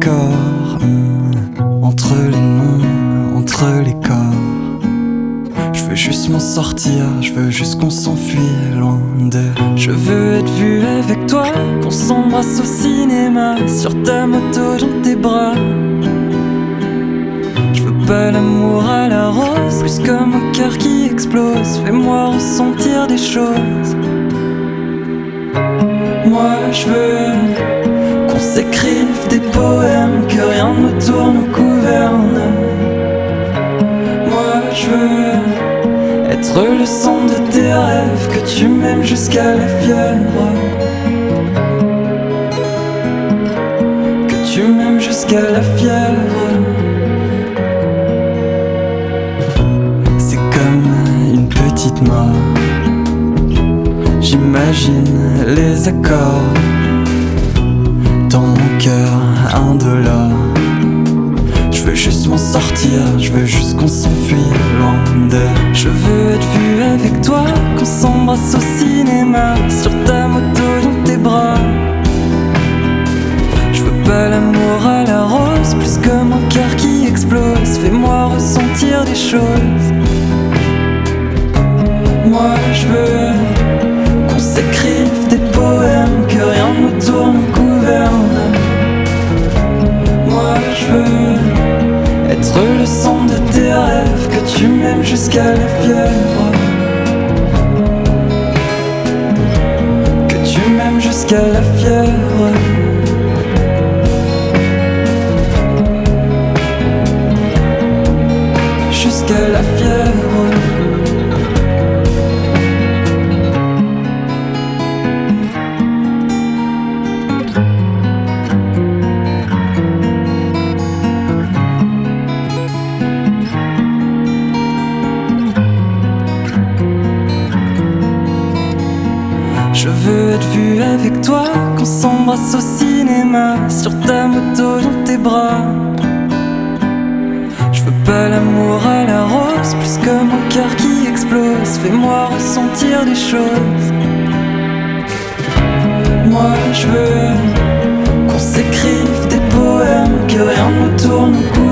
accords, entre les noms, entre les corps. Je veux juste m'en sortir, je veux juste qu'on s'enfuit loin d'eux. Je veux être vu avec toi, qu'on s'embrasse au cinéma, sur ta moto dans tes bras. Je veux pas l'amour à la rose, plus comme un cœur qui explose. Fais-moi ressentir des choses. Moi je veux qu'on s'écrive des poèmes, que rien ne me tourne ou gouverne. Moi je veux être le son de tes rêves, que tu m'aimes jusqu'à la fièvre, que tu m'aimes jusqu'à la fièvre. C'est comme une petite mort, j'imagine les accords dans mon cœur indolore. Je veux juste m'en sortir, je veux juste qu'on s'enfuit loin d'eux. Je veux être vu avec toi, qu'on s'embrasse au cinéma, sur ta moto dans tes bras. Je veux pas l'amour à la rose, plus comme un cœur qui explose. Fais-moi ressentir des choses. Moi je veux qu'on s'écrive des poèmes, que rien ne me tourne ou gouverne. Moi je veux être le son de tes rêves, que tu m'aimes jusqu'à la fièvre, que tu m'aimes jusqu'à la fièvre. Jusqu'à la fièvre. Je veux être vu avec toi, qu'on s'embrasse au cinéma, sur ta moto dans tes bras. Je veux pas l'amour à la rose, plus comme un cœur qui explose. Fais-moi ressentir des choses. Moi je veux qu'on s'écrive des poèmes, que rien ne me tourne au cou.